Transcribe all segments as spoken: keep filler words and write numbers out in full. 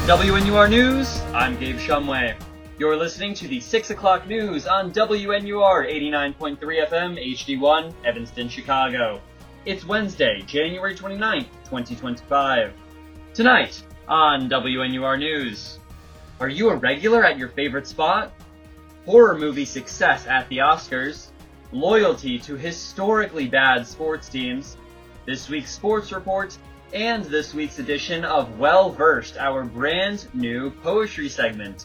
W N U R News, I'm Gabe Shumway. You're listening to the six o'clock news on W N U R eighty-nine point three F M H D one, Evanston, Chicago. It's Wednesday, January twenty-ninth, twenty twenty-five. Tonight on W N U R News, are you a regular at your favorite spot? Horror movie success at the Oscars, loyalty to historically bad sports teams, this week's sports report, and this week's edition of Well Versed, our brand new poetry segment.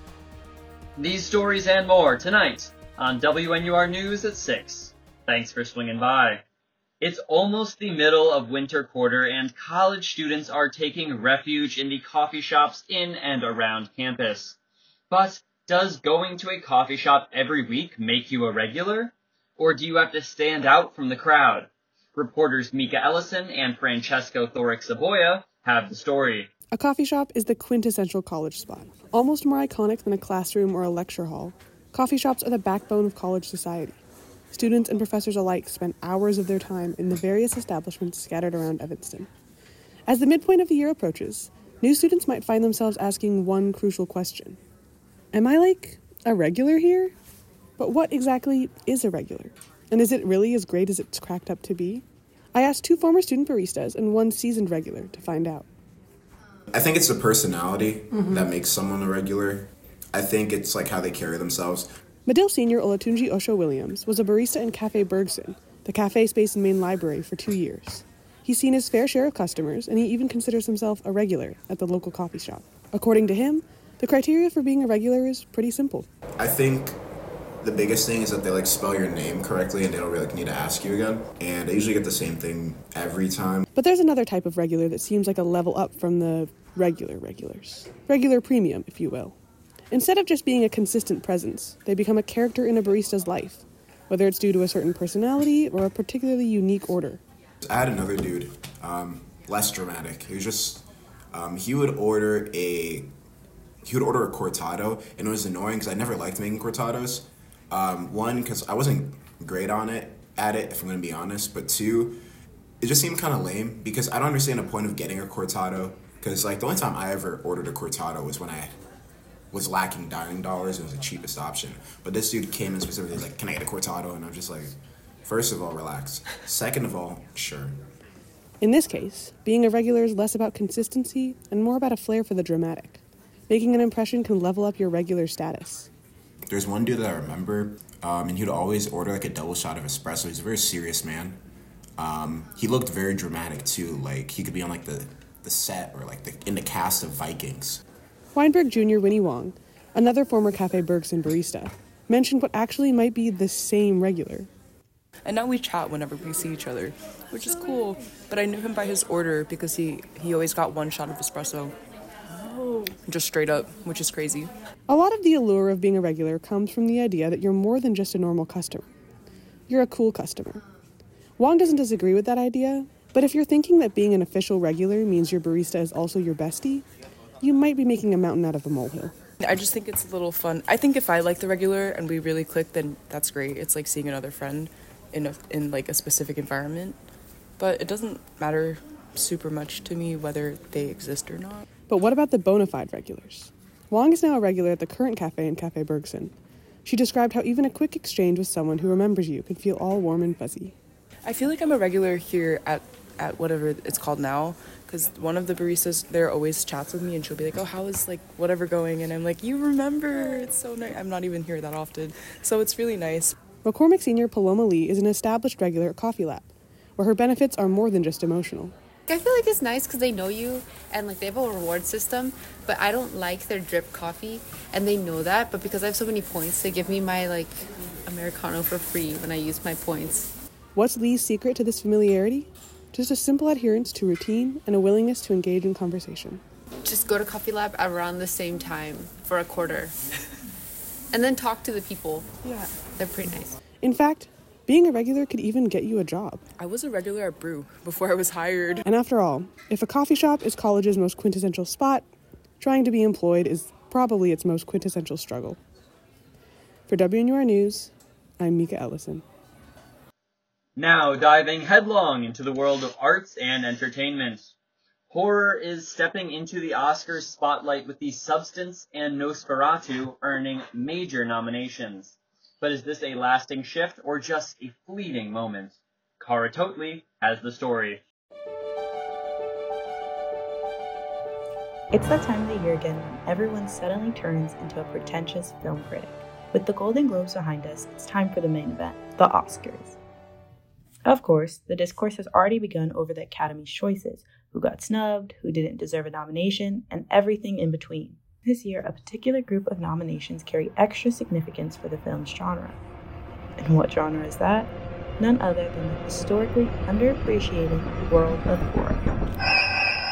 These stories and more tonight on W N U R News at six. Thanks for swinging by. It's almost the middle of winter quarter and college students are taking refuge in the coffee shops in and around campus. But does going to a coffee shop every week make you a regular? Or do you have to stand out from the crowd? Reporters Mika Ellison and Francesco Thoric-Saboya have the story. A coffee shop is the quintessential college spot. Almost more iconic than a classroom or a lecture hall, coffee shops are the backbone of college society. Students and professors alike spend hours of their time in the various establishments scattered around Evanston. As the midpoint of the year approaches, new students might find themselves asking one crucial question. Am I, like, a regular here? But what exactly is a regular? And is it really as great as it's cracked up to be? I asked two former student baristas and one seasoned regular to find out. I think it's the personality mm-hmm. that makes someone a regular. I think it's like how they carry themselves. Medill senior Olatunji Osho Williams was a barista in Cafe Bergson, the cafe space in Main Library, for two years. He's seen his fair share of customers, and he even considers himself a regular at the local coffee shop. According to him, the criteria for being a regular is pretty simple. I think the biggest thing is that they like spell your name correctly and they don't really need to ask you again. And I usually get the same thing every time. But there's another type of regular that seems like a level up from the regular regulars. Regular premium, if you will. Instead of just being a consistent presence, they become a character in a barista's life, whether it's due to a certain personality or a particularly unique order. I had another dude, um, less dramatic. He was just, um, he would order a, he would order a cortado, and it was annoying because I never liked making cortados. Um, one, because I wasn't great on it, at it, if I'm going to be honest, but two, it just seemed kind of lame because I don't understand the point of getting a cortado, because like the only time I ever ordered a cortado was when I was lacking dining dollars. It was the cheapest option. But this dude came in specifically like, can I get a cortado? And I'm just like, first of all, relax. Second of all, sure. In this case, being a regular is less about consistency and more about a flair for the dramatic. Making an impression can level up your regular status. There's one dude that I remember, um, and he'd always order like a double shot of espresso. He's a very serious man. Um, he looked very dramatic too. Like he could be on like the, the set or like the, in the cast of Vikings. Weinberg Junior Winnie Wong, another former Cafe Bergson barista, mentioned what actually might be the same regular. And now we chat whenever we see each other, which is cool. But I knew him by his order because he, he always got one shot of espresso. Oh. Just straight up, which is crazy. A lot of the allure of being a regular comes from the idea that you're more than just a normal customer. You're a cool customer. Wong doesn't disagree with that idea, but if you're thinking that being an official regular means your barista is also your bestie, you might be making a mountain out of a molehill. I just think it's a little fun. I think if I like the regular and we really click, then that's great. It's like seeing another friend in a, in like a specific environment. But it doesn't matter super much to me whether they exist or not. But what about the bona fide regulars? Wong is now a regular at the current cafe in Cafe Bergson. She described how even a quick exchange with someone who remembers you can feel all warm and fuzzy. I feel like I'm a regular here at, at whatever it's called now, because one of the baristas there always chats with me and she'll be like, oh, how is like whatever going? And I'm like, you remember, it's so nice. I'm not even here that often, so it's really nice. McCormick Senior Paloma Lee is an established regular at Coffee Lab, where her benefits are more than just emotional. I feel like it's nice because they know you and like they have a reward system, but I don't like their drip coffee and they know that, but because I have so many points, they give me my like Americano for free when I use my points. What's Lee's secret to this familiarity? Just a simple adherence to routine and a willingness to engage in conversation. Just go to Coffee Lab around the same time for a quarter and then talk to the people. Yeah, they're pretty nice. In fact, being a regular could even get you a job. I was a regular at Brew before I was hired. And after all, if a coffee shop is college's most quintessential spot, trying to be employed is probably its most quintessential struggle. For W N U R News, I'm Mika Ellison. Now diving headlong into the world of arts and entertainment. Horror is stepping into the Oscars spotlight with The Substance and Nosferatu earning major nominations. But is this a lasting shift or just a fleeting moment? Cara Totley has the story. It's that time of the year again when everyone suddenly turns into a pretentious film critic. With the Golden Globes behind us, it's time for the main event, the Oscars. Of course, the discourse has already begun over the Academy's choices, who got snubbed, who didn't deserve a nomination, and everything in between. This year, a particular group of nominations carry extra significance for the film's genre. And what genre is that? None other than the historically underappreciated world of horror.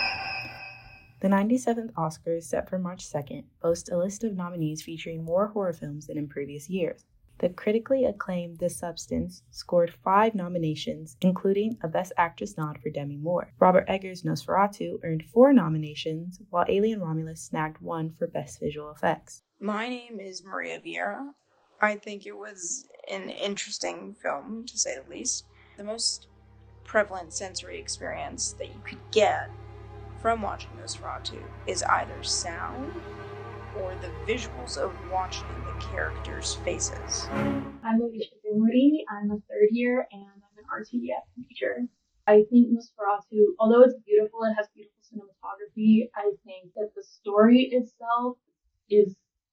The ninety-seventh Oscars, set for March second, boast a list of nominees featuring more horror films than in previous years. The critically acclaimed The Substance scored five nominations, including a Best Actress nod for Demi Moore. Robert Eggers' Nosferatu earned four nominations, while Alien Romulus snagged one for Best Visual Effects. My name is Maria Vieira. I think it was an interesting film, to say the least. The most prevalent sensory experience that you could get from watching Nosferatu is either sound or the visuals of watching the characters' faces. I'm Alicia Dinwiddie. I'm a third year and I'm an R T D F major. I think Nosferatu, although it's beautiful, it has beautiful cinematography, I think that the story itself is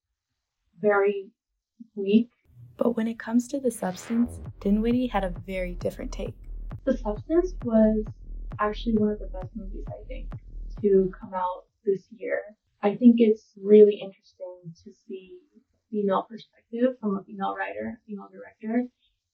very weak. But when it comes to The Substance, Dinwiddie had a very different take. The Substance was actually one of the best movies, I think, to come out this year. I think it's really interesting to see female perspective from a female writer, female director,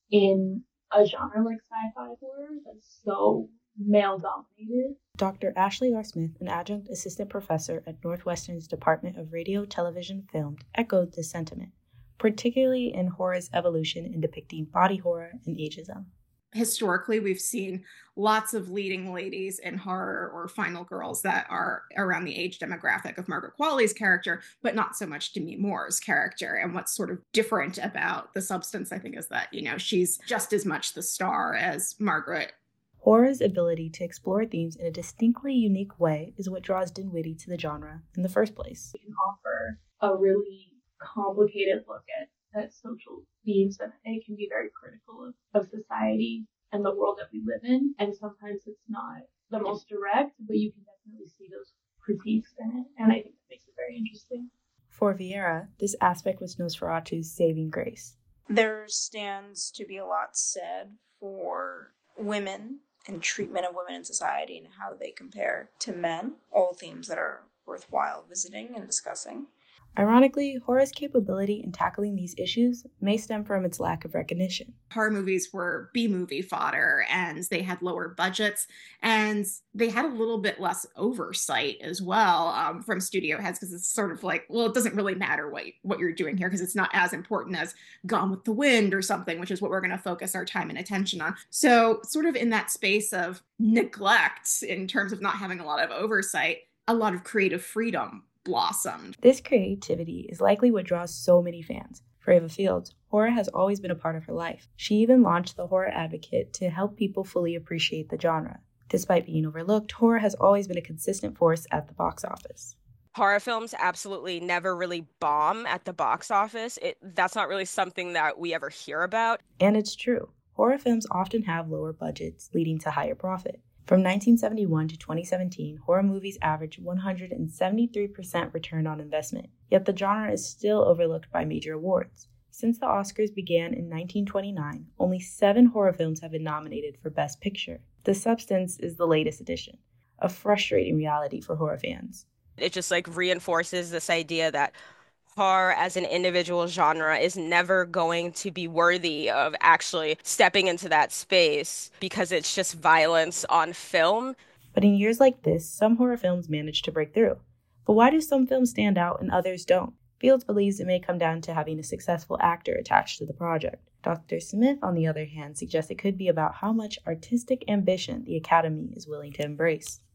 in a genre like sci-fi horror that's so male-dominated. Doctor Ashley R. Smith, an adjunct assistant professor at Northwestern's Department of Radio, Television, Film, echoed this sentiment, particularly in horror's evolution in depicting body horror and ageism. Historically, we've seen lots of leading ladies in horror or final girls that are around the age demographic of Margaret Qualley's character, but not so much Demi Moore's character. And what's sort of different about The Substance, I think, is that, you know, she's just as much the star as Margaret. Horror's ability to explore themes in a distinctly unique way is what draws Dinwiddie to the genre in the first place. It can offer a really complicated look at at social themes, and it can be very critical of, of society and the world that we live in. And sometimes it's not the most direct, but you can definitely see those critiques in it. And I think that makes it very interesting. For Vieira, this aspect was Nosferatu's saving grace. There stands to be a lot said for women and treatment of women in society and how they compare to men. All themes that are worthwhile visiting and discussing. Ironically, horror's capability in tackling these issues may stem from its lack of recognition. Horror movies were B-movie fodder, and they had lower budgets, and they had a little bit less oversight as well um, from studio heads, because it's sort of like, well, it doesn't really matter what, what you're doing here, because it's not as important as Gone with the Wind or something, which is what we're going to focus our time and attention on. So sort of in that space of neglect in terms of not having a lot of oversight, a lot of creative freedom blossomed. This creativity is likely what draws so many fans. For Ava Fields, horror has always been a part of her life. She even launched The Horror Advocate to help people fully appreciate the genre. Despite being overlooked, horror has always been a consistent force at the box office. Horror films absolutely never really bomb at the box office. It, that's not really something that we ever hear about. And it's true. Horror films often have lower budgets, leading to higher profit. From nineteen seventy-one to twenty seventeen, horror movies averaged one hundred seventy-three percent return on investment, yet the genre is still overlooked by major awards. Since the Oscars began in nineteen twenty-nine, only seven horror films have been nominated for Best Picture. The Substance is the latest addition, a frustrating reality for horror fans. It just like reinforces this idea that horror as an individual genre is never going to be worthy of actually stepping into that space because it's just violence on film. But in years like this, some horror films manage to break through. But why do some films stand out and others don't? Fields believes it may come down to having a successful actor attached to the project. Doctor Smith, on the other hand, suggests it could be about how much artistic ambition the Academy is willing to embrace.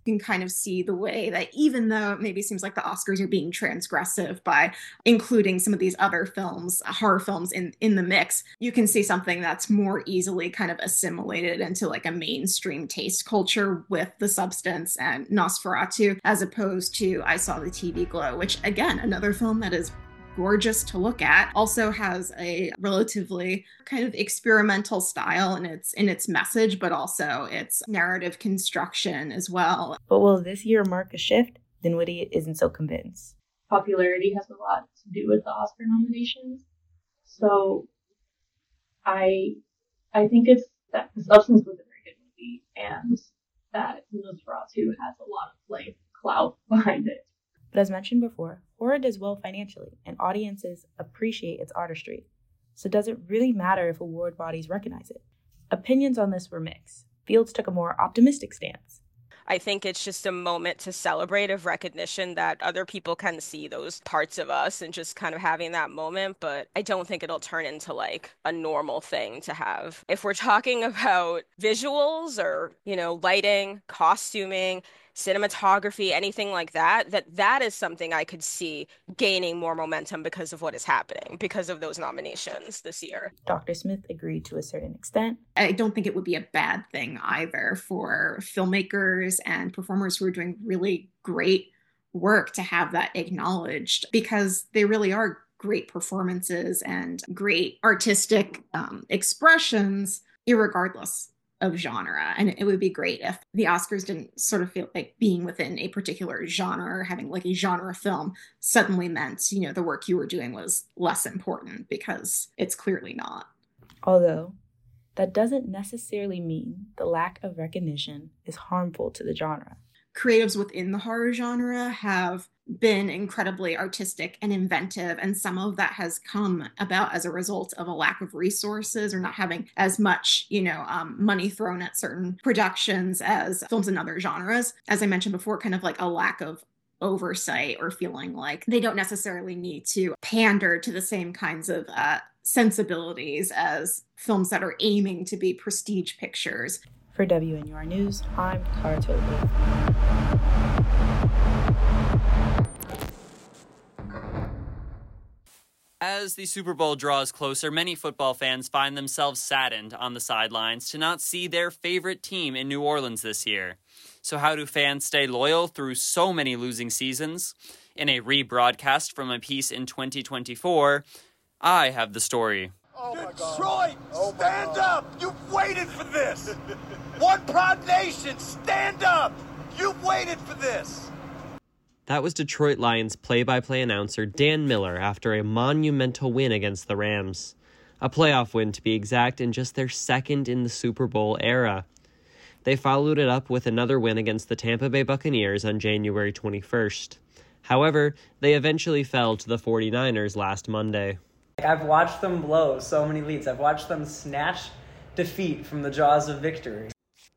can kind of see the way that even though it maybe seems like the Oscars are being transgressive by including some of these other films, horror films in, in the mix, you can see something that's more easily kind of assimilated into like a mainstream taste culture with The Substance and Nosferatu, as opposed to I Saw the T V Glow, which again, another film that is gorgeous to look at, also has a relatively kind of experimental style in its in its message, but also its narrative construction as well. But will this year mark a shift? Dinwiddie isn't so convinced. Popularity has a lot to do with the Oscar nominations. So I I think it's that The Substance was a very good movie, and that Nosferatu has a lot of like clout behind it. But as mentioned before, horror does well financially, and audiences appreciate its artistry. So does it really matter if award bodies recognize it? Opinions on this were mixed. Fields took a more optimistic stance. I think it's just a moment to celebrate of recognition that other people can see those parts of us and just kind of having that moment. But I don't think it'll turn into like a normal thing to have. If we're talking about visuals or, you know, lighting, costuming, cinematography, anything like that, that that is something I could see gaining more momentum because of what is happening, because of those nominations this year. Doctor Smith agreed to a certain extent. I don't think it would be a bad thing either for filmmakers and performers who are doing really great work to have that acknowledged, because they really are great performances and great artistic um, expressions, irregardless of genre. And it would be great if the Oscars didn't sort of feel like being within a particular genre or having like a genre film suddenly meant, you know, the work you were doing was less important, because it's clearly not. Although that doesn't necessarily mean the lack of recognition is harmful to the genre. Creatives within the horror genre have been incredibly artistic and inventive, and some of that has come about as a result of a lack of resources or not having as much, you know, um, money thrown at certain productions as films in other genres. As I mentioned before, kind of like a lack of oversight or feeling like they don't necessarily need to pander to the same kinds of uh, sensibilities as films that are aiming to be prestige pictures. For W N U R News, I'm Cara Toby. As the Super Bowl draws closer, many football fans find themselves saddened on the sidelines to not see their favorite team in New Orleans this year. So how do fans stay loyal through so many losing seasons? In a rebroadcast from a piece in twenty twenty-four, I have the story. Oh Detroit, oh stand up! You've waited for this! One proud nation, stand up! You've waited for this! That was Detroit Lions play-by-play announcer Dan Miller after a monumental win against the Rams. A playoff win, to be exact, in just their second in the Super Bowl era. They followed it up with another win against the Tampa Bay Buccaneers on January twenty-first. However, they eventually fell to the forty-niners last Monday. I've watched them blow so many leads. I've watched them snatch defeat from the jaws of victory.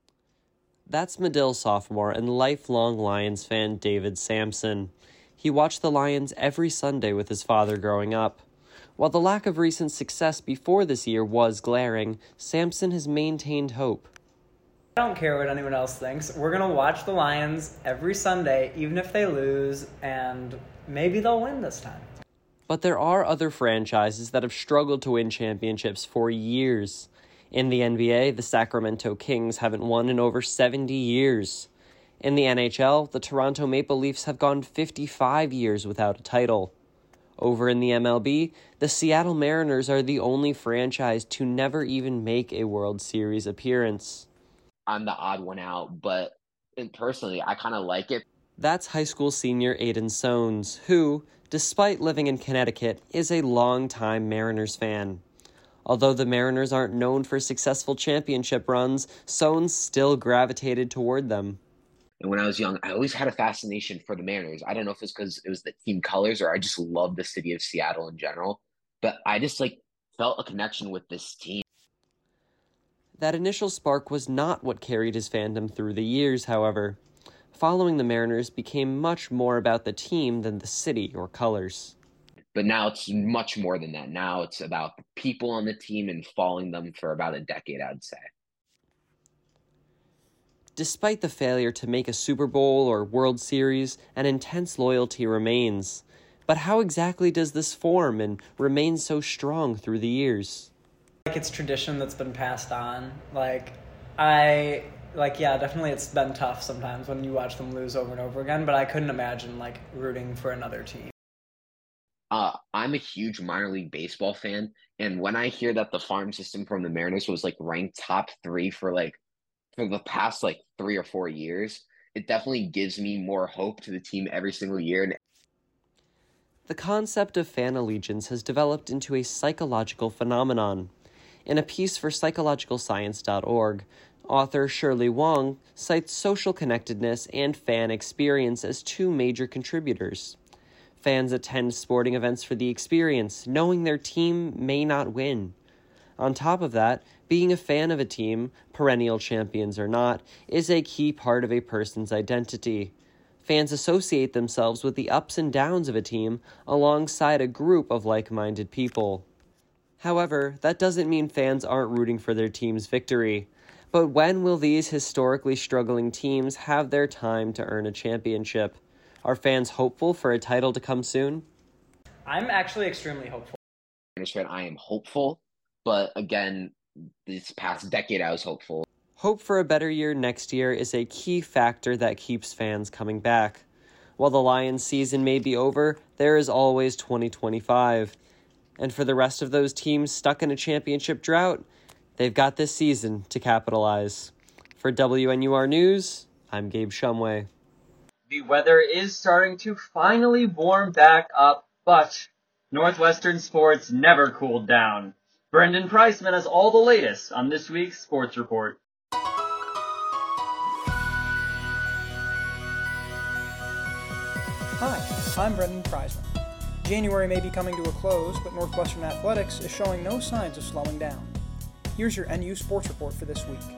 That's Medill sophomore and lifelong Lions fan David Sampson. He watched the Lions every Sunday with his father growing up. While the lack of recent success before this year was glaring, Sampson has maintained hope. I don't care what anyone else thinks. We're going to watch the Lions every Sunday, even if they lose, and maybe they'll win this time. But there are other franchises that have struggled to win championships for years. In the N B A, the Sacramento Kings haven't won in over seventy years. In the N H L, the Toronto Maple Leafs have gone fifty-five years without a title. Over in the M L B, the Seattle Mariners are the only franchise to never even make a World Series appearance. I'm the odd one out, but personally, I kind of like it. That's high school senior Aiden Sones, who, despite living in Connecticut, is a longtime Mariners fan. Although the Mariners aren't known for successful championship runs, Sones still gravitated toward them. And when I was young, I always had a fascination for the Mariners. I don't know if it's because it was the team colors or I just loved the city of Seattle in general. But I just like felt a connection with this team. That initial spark was not what carried his fandom through the years, however. Following the Mariners became much more about the team than the city or colors. But now it's much more than that. Now it's about the people on the team and following them for about a decade, I'd say. Despite the failure to make a Super Bowl or World Series, an intense loyalty remains. But how exactly does this form and remain so strong through the years? Like, it's tradition that's been passed on. Like, I, like, yeah, definitely it's been tough sometimes when you watch them lose over and over again, but I couldn't imagine, like, rooting for another team. Uh, I'm a huge minor league baseball fan, and when I hear that the farm system from the Mariners was, like, ranked top three for, like, for the past, like, three or four years, it definitely gives me more hope to the team every single year. And the concept of fan allegiance has developed into a psychological phenomenon. In a piece for psychological science dot org, author Shirley Wong cites social connectedness and fan experience as two major contributors. Fans attend sporting events for the experience, knowing their team may not win. On top of that, being a fan of a team, perennial champions or not, is a key part of a person's identity. Fans associate themselves with the ups and downs of a team alongside a group of like-minded people. However, that doesn't mean fans aren't rooting for their team's victory. But when will these historically struggling teams have their time to earn a championship? Are fans hopeful for a title to come soon? I'm actually extremely hopeful. I am hopeful, but again, this past decade I was hopeful. Hope for a better year next year is a key factor that keeps fans coming back. While the Lions season may be over, there is always twenty twenty-five. And for the rest of those teams stuck in a championship drought, they've got this season to capitalize. For W N U R News, I'm Gabe Shumway. The weather is starting to finally warm back up, but Northwestern sports never cooled down. Brendan Priceman has all the latest on this week's Sports Report. Hi, I'm Brendan Priceman. January may be coming to a close, but Northwestern Athletics is showing no signs of slowing down. Here's your N U Sports Report for this week.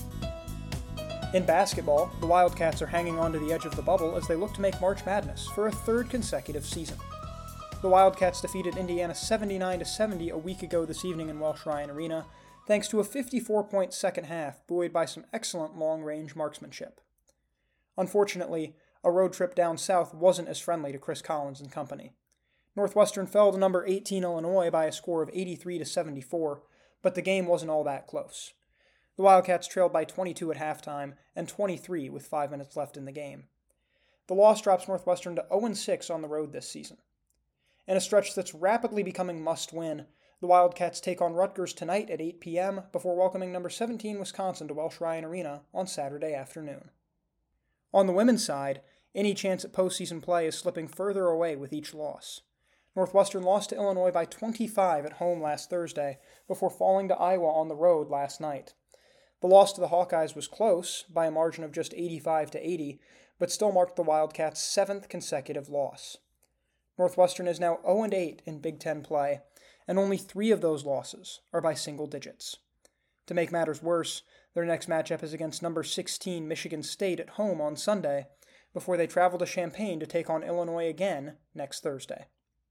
In basketball, the Wildcats are hanging on to the edge of the bubble as they look to make March Madness for a third consecutive season. The Wildcats defeated Indiana seventy-nine to seventy a week ago this evening in Welsh Ryan Arena, thanks to a fifty-four point second half buoyed by some excellent long-range marksmanship. Unfortunately, a road trip down south wasn't as friendly to Chris Collins and company. Northwestern fell to number eighteen Illinois by a score of eighty-three to seventy-four, but the game wasn't all that close. The Wildcats trailed by twenty-two at halftime and twenty-three with five minutes left in the game. The loss drops Northwestern to oh and six on the road this season. In a stretch that's rapidly becoming must-win, the Wildcats take on Rutgers tonight at eight p.m. before welcoming number seventeen Wisconsin to Welsh Ryan Arena on Saturday afternoon. On the women's side, any chance at postseason play is slipping further away with each loss. Northwestern lost to Illinois by twenty-five at home last Thursday before falling to Iowa on the road last night. The loss to the Hawkeyes was close, by a margin of just eighty-five to eighty, but still marked the Wildcats' seventh consecutive loss. Northwestern is now oh and eight in Big Ten play, and only three of those losses are by single digits. To make matters worse, their next matchup is against number sixteen Michigan State at home on Sunday, before they travel to Champaign to take on Illinois again next Thursday.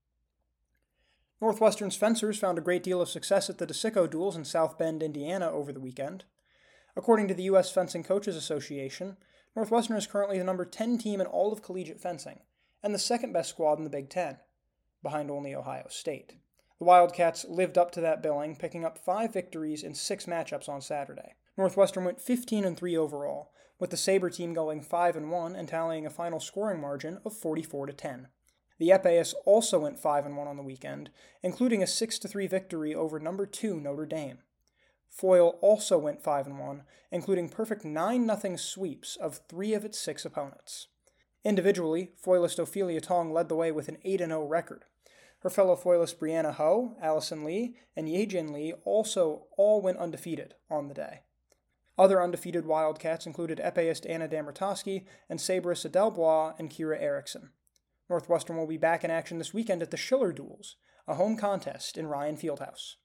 Northwestern's fencers found a great deal of success at the DeSico Duels in South Bend, Indiana over the weekend. According to the U S Fencing Coaches Association, Northwestern is currently the number ten team in all of collegiate fencing, and the second best squad in the Big Ten, behind only Ohio State. The Wildcats lived up to that billing, picking up five victories in six matchups on Saturday. Northwestern went fifteen and three overall, with the Sabre team going five and one and tallying a final scoring margin of forty-four to ten. The Epais also went five and one on the weekend, including a six to three victory over number two Notre Dame. Foyle also went five and one, including perfect nine nothing sweeps of three of its six opponents. Individually, foilist Ophelia Tong led the way with an eight and oh record. Her fellow foilist Brianna Ho, Allison Lee, and Yejin Lee also all went undefeated on the day. Other undefeated Wildcats included Epeist Anna Damertoski and Sabrist Adelbois and Kira Erickson. Northwestern will be back in action this weekend at the Schiller Duels, a home contest in Ryan Fieldhouse.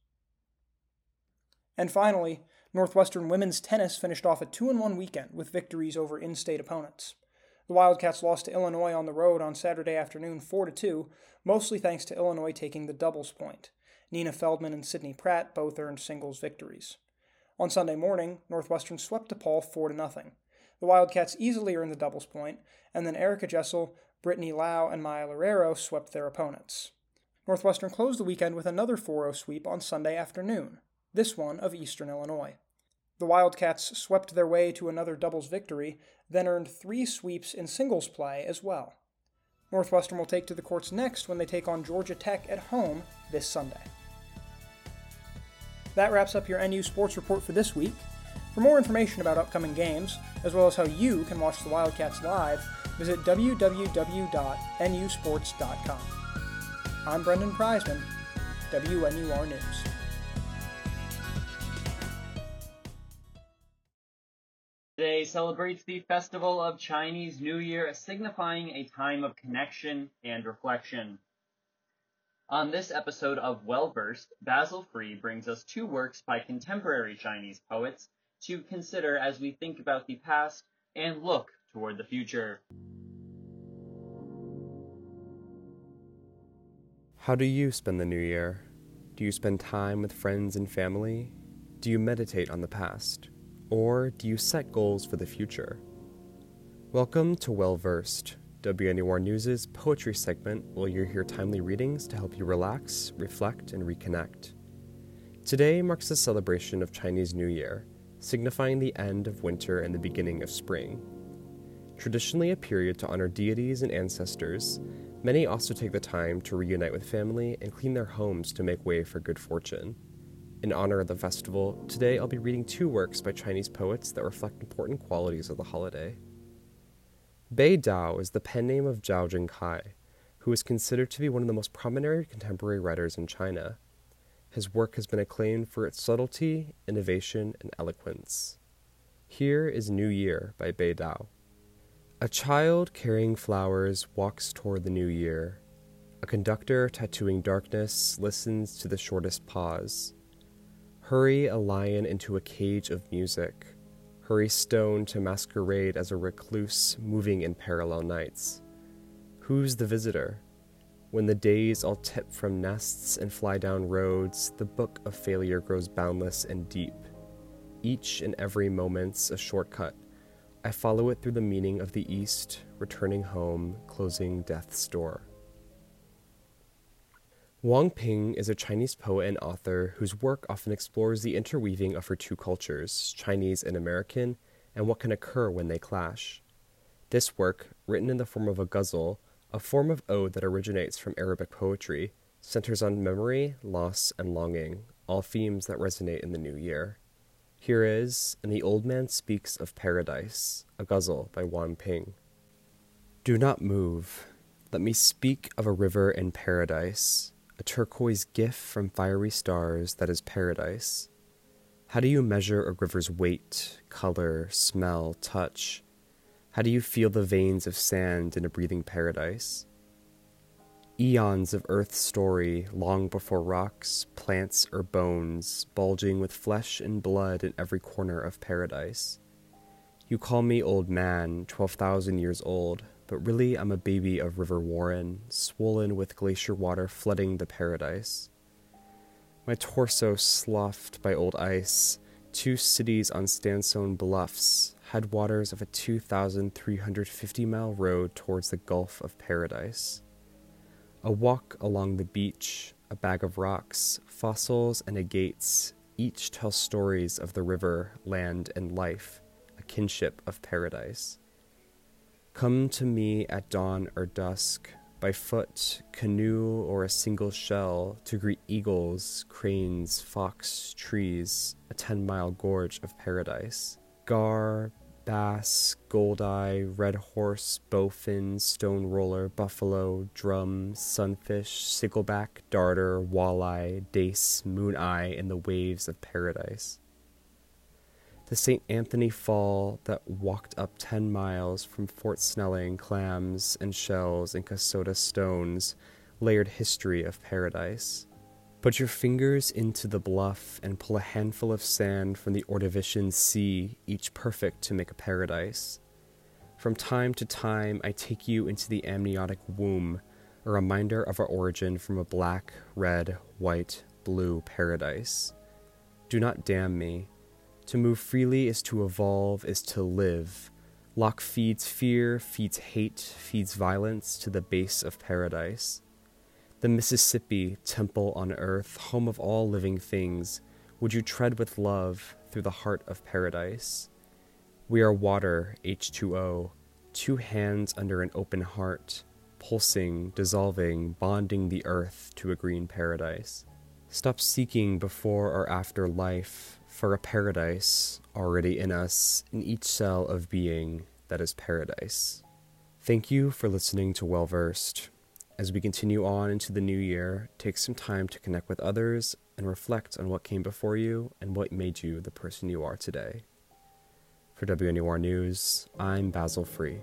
And finally, Northwestern women's tennis finished off a two and one weekend with victories over in-state opponents. The Wildcats lost to Illinois on the road on Saturday afternoon four to two, mostly thanks to Illinois taking the doubles point. Nina Feldman and Sydney Pratt both earned singles victories. On Sunday morning, Northwestern swept DePaul four to nothing. The Wildcats easily earned the doubles point, and then Erica Jessel, Brittany Lau, and Maya Lorero swept their opponents. Northwestern closed the weekend with another four oh sweep on Sunday afternoon, this one of Eastern Illinois. The Wildcats swept their way to another doubles victory, then earned three sweeps in singles play as well. Northwestern will take to the courts next when they take on Georgia Tech at home this Sunday. That wraps up your N U Sports Report for this week. For more information about upcoming games, as well as how you can watch the Wildcats live, visit w w w dot n u sports dot com. I'm Brendan Preisman, W N U R News. Today celebrates the Festival of Chinese New Year, signifying a time of connection and reflection. On this episode of Well-Versed, Basil Free brings us two works by contemporary Chinese poets to consider as we think about the past and look toward the future. How do you spend the new year? Do you spend time with friends and family? Do you meditate on the past? Or do you set goals for the future? Welcome to Well-Versed, W N U R News' poetry segment where you'll hear timely readings to help you relax, reflect, and reconnect. Today marks the celebration of Chinese New Year, signifying the end of winter and the beginning of spring. Traditionally a period to honor deities and ancestors, many also take the time to reunite with family and clean their homes to make way for good fortune. In honor of the festival, today I'll be reading two works by Chinese poets that reflect important qualities of the holiday. Bei Dao is the pen name of Zhao Zhenkai, who is considered to be one of the most prominent contemporary writers in China. His work has been acclaimed for its subtlety, innovation, and eloquence. Here is New Year by Bei Dao. A child carrying flowers walks toward the new year. A conductor tattooing darkness listens to the shortest pause. Hurry a lion into a cage of music. Hurry stone to masquerade as a recluse moving in parallel nights. Who's the visitor? When the days all tip from nests and fly down roads, the book of failure grows boundless and deep. Each and every moment's a shortcut. I follow it through the meaning of the east, returning home, closing death's door. Wang Ping is a Chinese poet and author whose work often explores the interweaving of her two cultures, Chinese and American, and what can occur when they clash. This work, written in the form of a ghazal, a form of ode that originates from Arabic poetry, centers on memory, loss, and longing, all themes that resonate in the new year. Here is And the Old Man Speaks of Paradise, a ghazal by Wang Ping. Do not move. Let me speak of a river in paradise, a turquoise gift from fiery stars that is paradise. How do you measure a river's weight, color, smell, touch? How do you feel the veins of sand in a breathing paradise? Eons of Earth's story, long before rocks, plants, or bones, bulging with flesh and blood in every corner of paradise. You call me old man, twelve thousand years old, but really I'm a baby of River Warren, swollen with glacier water flooding the paradise. My torso sloughed by old ice, two cities on sandstone bluffs, headwaters of a two thousand three hundred fifty mile road towards the Gulf of Paradise. A walk along the beach, a bag of rocks, fossils and agates, each tell stories of the river, land, and life, a kinship of paradise. Come to me at dawn or dusk, by foot, canoe, or a single shell, to greet eagles, cranes, fox, trees, a ten-mile gorge of paradise. Gar, bass, goldeye, red horse, bowfin, stone roller, buffalo, drum, sunfish, stickleback, darter, walleye, dace, moon eye, and the waves of paradise. The Saint Anthony Fall that walked up ten miles from Fort Snelling, clams and shells and Kasota stones, layered history of paradise. Put your fingers into the bluff and pull a handful of sand from the Ordovician Sea, each perfect to make a paradise. From time to time, I take you into the amniotic womb, a reminder of our origin from a black, red, white, blue paradise. Do not damn me. To move freely is to evolve, is to live, Locke feeds fear, feeds hate, feeds violence to the base of paradise. The Mississippi, temple on earth, home of all living things, would you tread with love through the heart of paradise? We are water, H two O, two hands under an open heart, pulsing, dissolving, bonding the earth to a green paradise. Stop seeking before or after life for a paradise already in us, in each cell of being that is paradise. Thank you for listening to Well Versed. As we continue on into the new year, take some time to connect with others and reflect on what came before you and what made you the person you are today. For W N U R News, I'm Basil Free.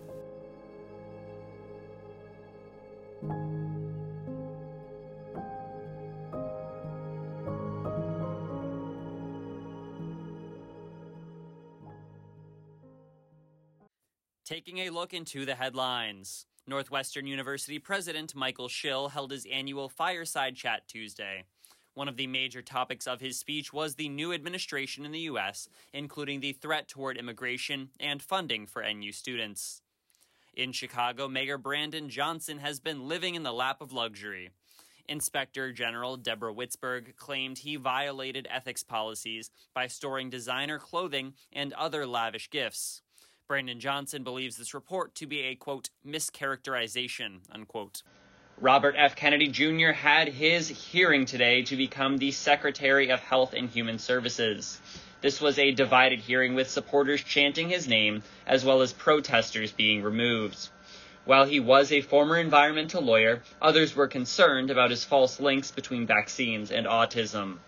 Taking a look into the headlines. Northwestern University President Michael Schill held his annual Fireside Chat Tuesday. One of the major topics of his speech was the new administration in the U S, including the threat toward immigration and funding for N U students. In Chicago, Mayor Brandon Johnson has been living in the lap of luxury. Inspector General Deborah Witzberg claimed he violated ethics policies by storing designer clothing and other lavish gifts. Brandon Johnson believes this report to be a, quote, mischaracterization, unquote. Robert F. Kennedy Junior had his hearing today to become the Secretary of Health and Human Services. This was a divided hearing with supporters chanting his name, as well as protesters being removed. While he was a former environmental lawyer, others were concerned about his false links between vaccines and autism.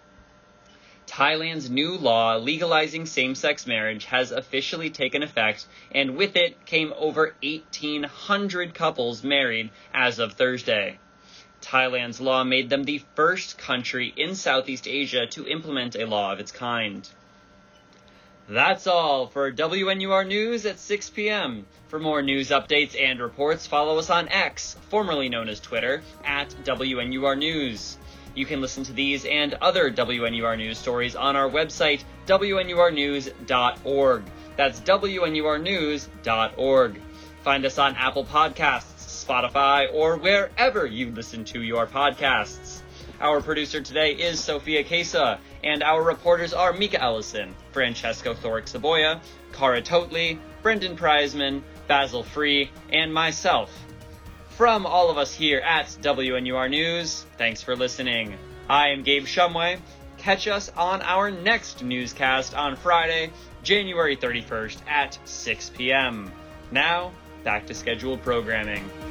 Thailand's new law legalizing same-sex marriage has officially taken effect, and with it came over eighteen hundred couples married as of Thursday. Thailand's law made them the first country in Southeast Asia to implement a law of its kind. That's all for W N U R News at six p.m. For more news updates and reports, follow us on X, formerly known as Twitter, at W N U R News. You can listen to these and other W N U R News stories on our website, W N U R news dot org. That's W N U R news dot org. Find us on Apple Podcasts, Spotify, or wherever you listen to your podcasts. Our producer today is Sophia Kesa, and our reporters are Mika Ellison, Francesco Thorick-Saboya, Cara Totley, Brendan Prizeman, Basil Free, and myself. From all of us here at W N U R News, thanks for listening. I am Gabe Shumway. Catch us on our next newscast on Friday, January thirty-first at six p.m. Now, back to scheduled programming.